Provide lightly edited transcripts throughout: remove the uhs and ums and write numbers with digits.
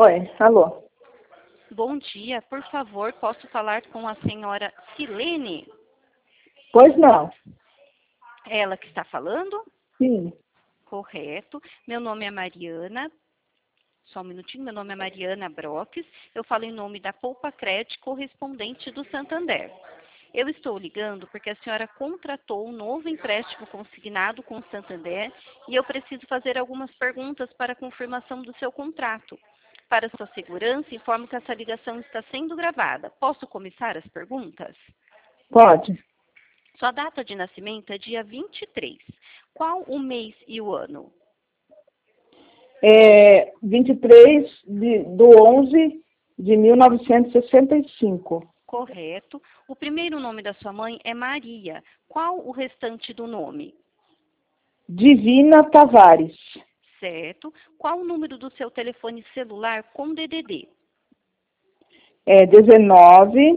Oi, alô. Bom dia, por favor, posso falar com a senhora Silene? Pois não. Ela que está falando? Sim. Correto. Meu nome é Mariana. Só um minutinho, meu nome é Mariana Broques. Eu falo em nome da Poupa Cred, correspondente do Santander. Eu estou ligando porque a senhora contratou um novo empréstimo consignado com o Santander e eu preciso fazer algumas perguntas para a confirmação do seu contrato. Para sua segurança, informo que essa ligação está sendo gravada. Posso começar as perguntas? Pode. Sua data de nascimento é dia 23. Qual o mês e o ano? 23 do 11 de 1965. Correto. O primeiro nome da sua mãe é Maria. Qual o restante do nome? Divina Tavares. Certo. Qual o número do seu telefone celular com DDD? 19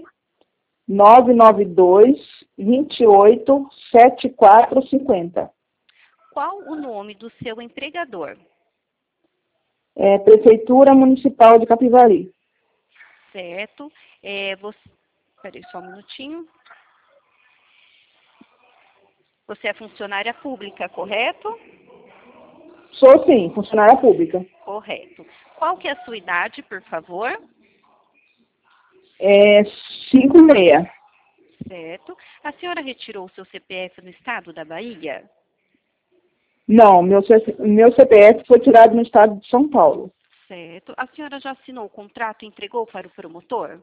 992 28 7450. Qual o nome do seu empregador? Prefeitura Municipal de Capivari. Certo. Peraí só um minutinho. Você é funcionária pública, correto? Sou sim, funcionária pública. Correto. Qual que é a sua idade, por favor? 56. Certo. A senhora retirou o seu CPF no estado da Bahia? Não, meu CPF foi tirado no estado de São Paulo. Certo. A senhora já assinou o contrato e entregou para o promotor?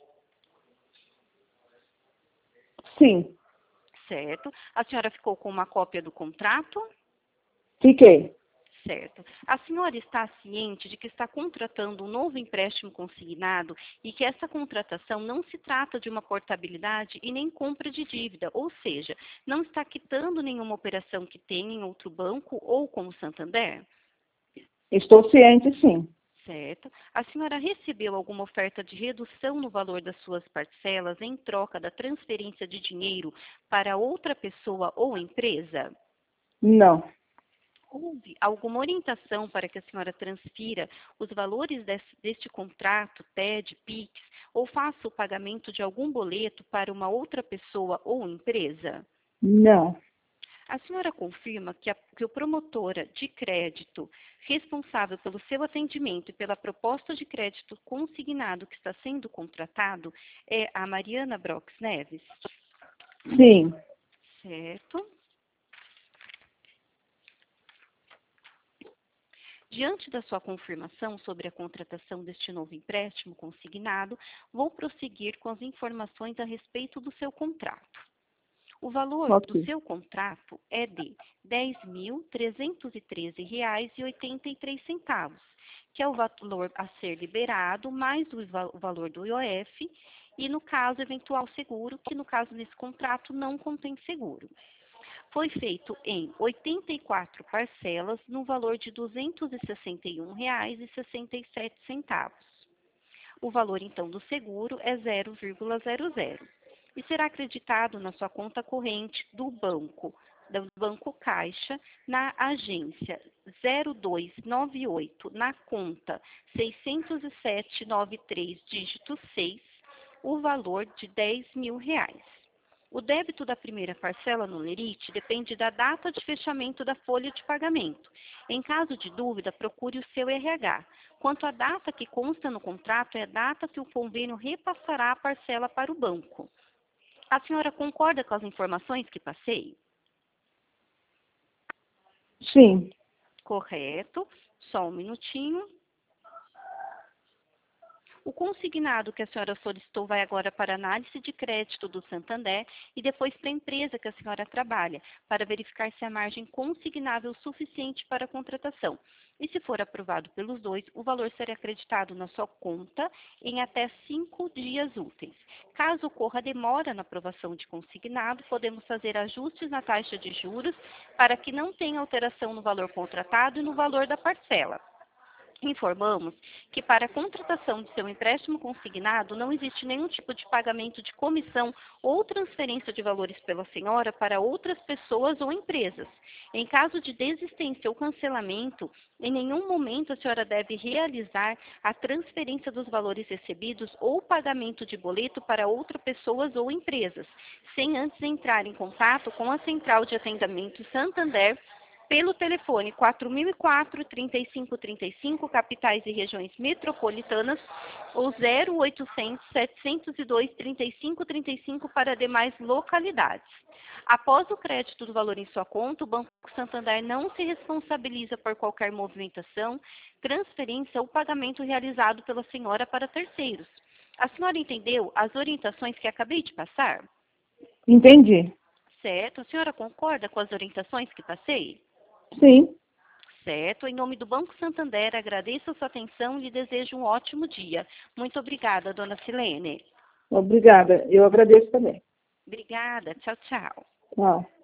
Sim, Certo. A senhora ficou com uma cópia do contrato? fiquei. Certo. A senhora está ciente de que está contratando um novo empréstimo consignado e que essa contratação não se trata de uma portabilidade e nem compra de dívida, ou seja, não está quitando nenhuma operação que tenha em outro banco ou com o Santander? Estou ciente, sim. Certo. A senhora recebeu alguma oferta de redução no valor das suas parcelas em troca da transferência de dinheiro para outra pessoa ou empresa? Não, Houve alguma orientação para que a senhora transfira os valores deste contrato, TED, PIX, ou faça o pagamento de algum boleto para uma outra pessoa ou empresa? não, A senhora confirma que o promotora de crédito responsável pelo seu atendimento e pela proposta de crédito consignado que está sendo contratado é a Mariana Brox Neves? sim, Certo. Diante da sua confirmação sobre a contratação deste novo empréstimo consignado, vou prosseguir com as informações a respeito do seu contrato. O valor do ok. seu contrato é de R$ 10.313,83, que é o valor a ser liberado, mais o valor do IOF, e no caso eventual seguro, que no caso nesse contrato não contém seguro. Foi feito em 84 parcelas no valor de R$ 261,67. O valor, então, do seguro é 0,00 e será acreditado na sua conta corrente do Banco Caixa, na agência 0298, na conta 60793, dígito 6, o valor de R$ 10.000. O débito da primeira parcela no Lerite depende da data de fechamento da folha de pagamento. Em caso de dúvida, procure o seu RH. Quanto à data que consta no contrato, é a data que o convênio repassará a parcela para o banco. A senhora concorda com as informações que passei? Sim, Correto. Só um minutinho. O consignado que a senhora solicitou vai agora para a análise de crédito do Santander e depois para a empresa que a senhora trabalha, para verificar se a margem consignável é suficiente para a contratação. E se for aprovado pelos dois, o valor será acreditado na sua conta em até 5 dias úteis. Caso ocorra demora na aprovação de consignado, podemos fazer ajustes na taxa de juros para que não tenha alteração no valor contratado e no valor da parcela. Informamos que para a contratação de seu empréstimo consignado não existe nenhum tipo de pagamento de comissão ou transferência de valores pela senhora para outras pessoas ou empresas. Em caso de desistência ou cancelamento, em nenhum momento a senhora deve realizar a transferência dos valores recebidos ou pagamento de boleto para outras pessoas ou empresas, sem antes entrar em contato com a Central de Atendimento Santander pelo telefone 4004-3535, capitais e regiões metropolitanas, ou 0800-702-3535 para demais localidades. Após o crédito do valor em sua conta, o Banco Santander não se responsabiliza por qualquer movimentação, transferência ou pagamento realizado pela senhora para terceiros. A senhora entendeu as orientações que acabei de passar? Entendi. Certo. A senhora concorda com as orientações que passei? Sim. Certo. Em nome do Banco Santander, agradeço a sua atenção e lhe desejo um ótimo dia. Muito obrigada, dona Silene. Obrigada. Eu agradeço também. Obrigada. Tchau, tchau. Tchau.